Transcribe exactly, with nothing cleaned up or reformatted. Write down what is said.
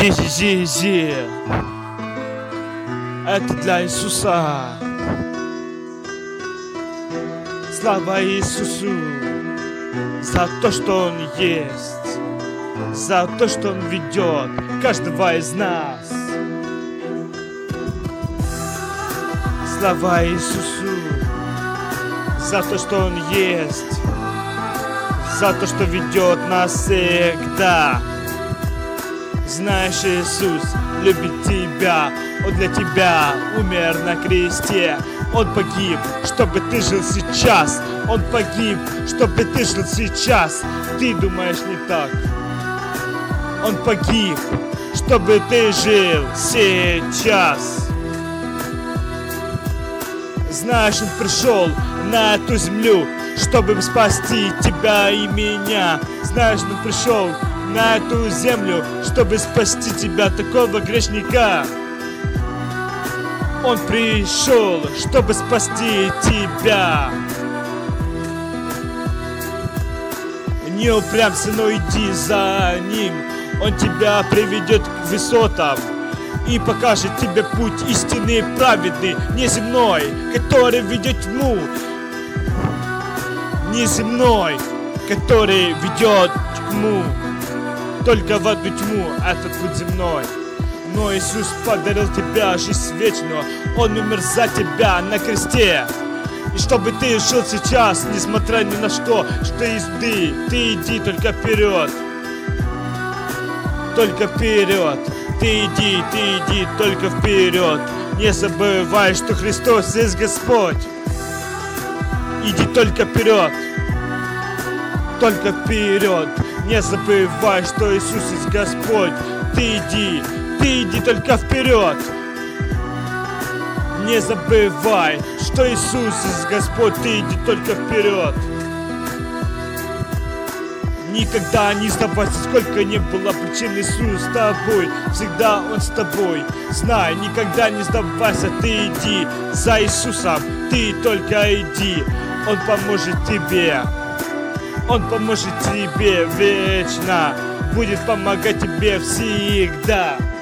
Зи-зи-зи-зи. Это для Иисуса. Слава Иисусу за то, что Он есть, за то, что Он ведет каждого из нас. Слава Иисусу за то, что Он есть, за то, что ведет нас всегда. Знаешь, Иисус любит тебя, Он для тебя умер на кресте. Он погиб, чтобы ты жил сейчас. Он погиб, чтобы ты жил сейчас. Ты думаешь не так. Он погиб, чтобы ты жил сейчас. Знаешь, Он пришел на эту землю, чтобы спасти тебя и меня. Знаешь, Он пришел на эту землю, чтобы спасти тебя, такого грешника. Он пришел, чтобы спасти тебя. Не упрямься, но иди за Ним. Он тебя приведет к высотам и покажет тебе путь истинный, праведный, неземной, который ведет в тьму. Неземной, который ведет к тьму. Только в одну тьму, этот путь земной. Но Иисус подарил тебе жизнь вечную. Он умер за тебя на кресте. И чтобы ты жил сейчас, несмотря ни на что, что иди, ты иди только вперед. Только вперед. Ты иди, ты иди только вперед. Не забывай, что Христос есть Господь. Иди только вперед. Только вперед. Не забывай, что Иисус есть Господь. Ты иди. Ты иди только вперед. Не забывай, что Иисус есть Господь. Ты иди только вперед. Никогда не сдавайся, сколько не было причин. Иисус с тобой, всегда Он с тобой. Знай, никогда не сдавайся. Ты иди за Иисусом. Ты только иди. Он поможет тебе. Он поможет тебе вечно. Будет помогать тебе всегда.